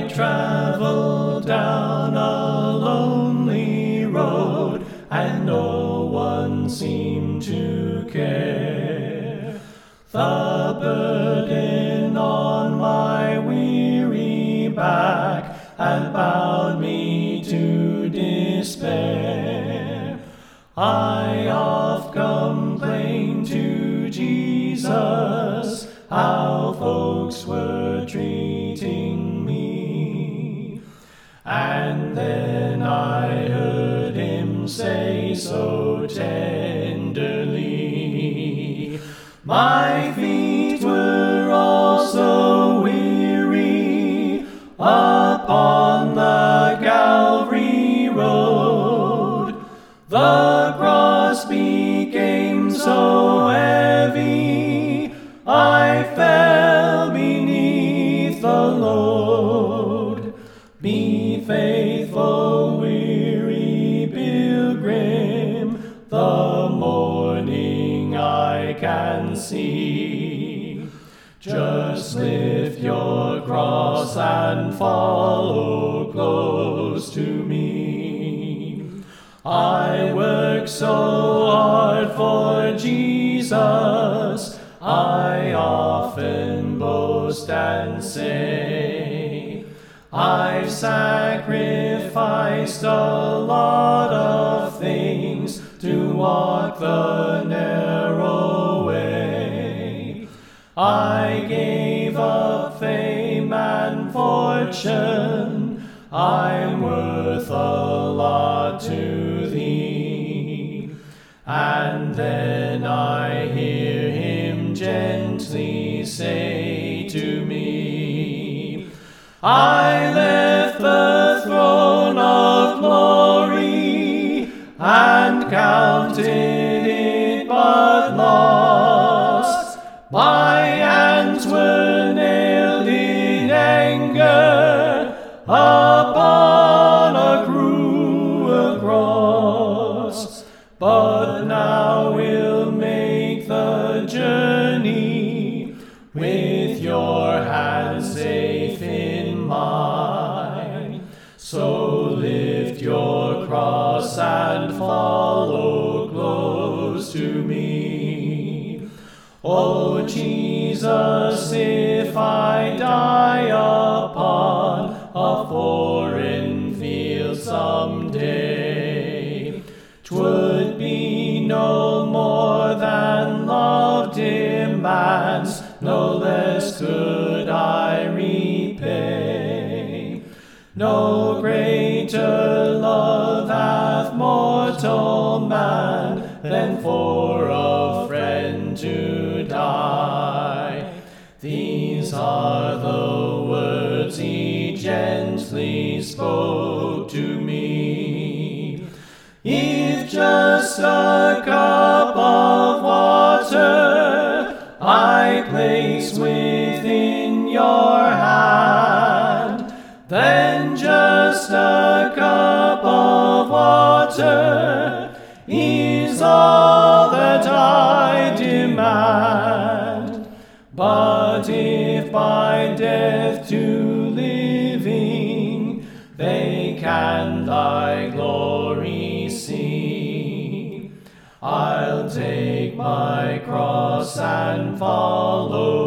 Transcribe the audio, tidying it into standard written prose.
I traveled down a lonely road, and no one seemed to care. The burden on my weary back had bowed me to despair. I oft complained to Jesus how folks were treating me, and then I heard him say so tenderly, my feet were also weary upon the Calvary road. The cross became so heavy, I fell beneath the load. Be faithful, weary pilgrim, the morning I can see. Just lift your cross and follow close to me. I work so hard for Jesus, I often boast and say, I've sacrificed a lot of things to walk the narrow way. I gave up fame and fortune, I'm worth a lot to thee. And then I hear him gently say to me, I left the throne of glory and counted it but lost. My hands were nailed in anger upon a cruel cross, but now we'll make the journey with your hands safe in mine. So lift your cross and follow close to me. Oh Jesus, if I die upon a foreign field someday, 'twould be no more than love demands, no less could I repay. No greater love hath mortal man than for a friend to die. These are the words he gently spoke to me. If just a cup of water I place within your hand, then just a cup of water is all that I demand. But if by death to living they can thy glory see, I'll take my cross and follow